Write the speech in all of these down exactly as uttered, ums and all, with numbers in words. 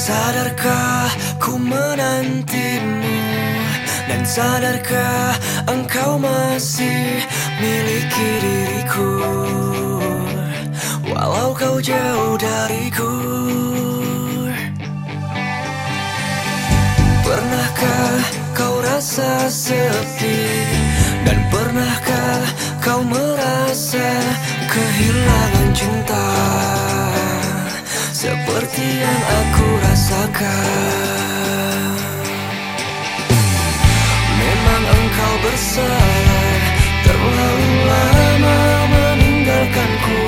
Sadarkah ku menantimu, dan sadarkah engkau masih miliki diriku, walau kau jauh dariku. Pernahkah kau rasa sepi, dan pernahkah kau merasa kehilangan cinta seperti yang aku rasakan? Memang engkau bersalah, terlalu lama meninggalkanku.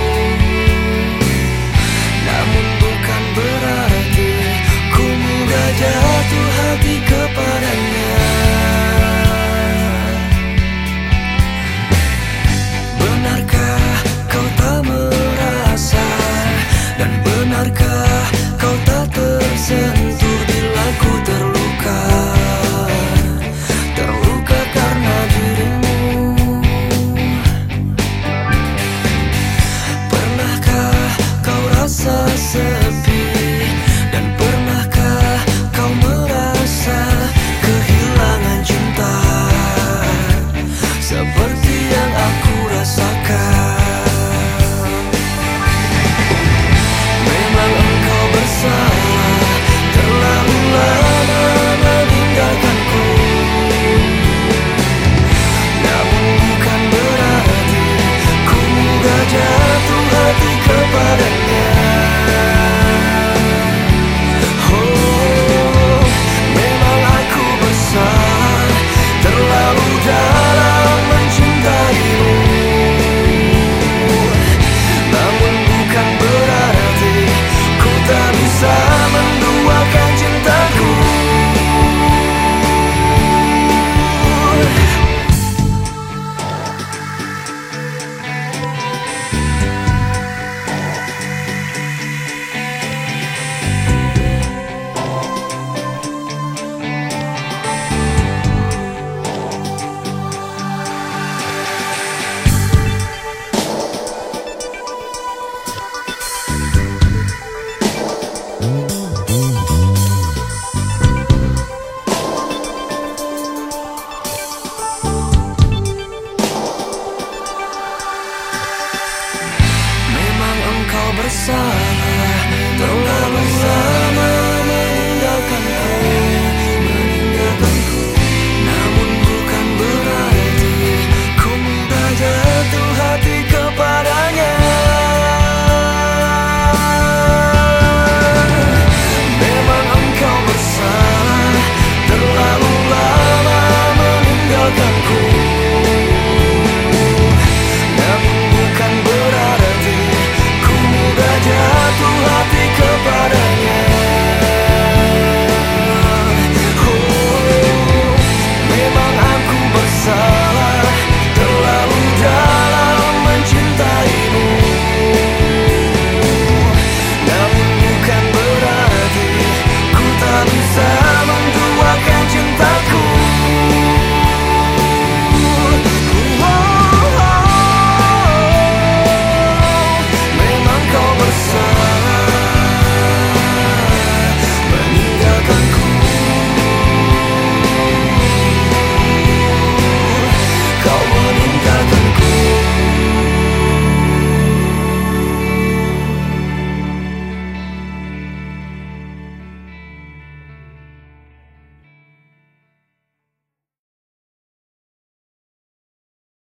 Namun bukan berarti ku mudah jatuh hati kepadanya. Benarkah kau tak merasa, dan benarkah kau tak tersentuh bila ku terluka, terluka karena dirimu? Pernahkah kau rasa sepi, dan pernahkah kau merasa kehilangan cinta seperti yang aku rasakan? Memang engkau bersalah, terlalu lama meninggalkanku. Namun bukan berarti ku mudah jatuh hati kepadanya. Oh, memang aku bersalah, terlalu dalam mencintaimu. Namun bukan berarti ku tak bisa menduakan cintaku. Memang engkau bersalah, terlalu lama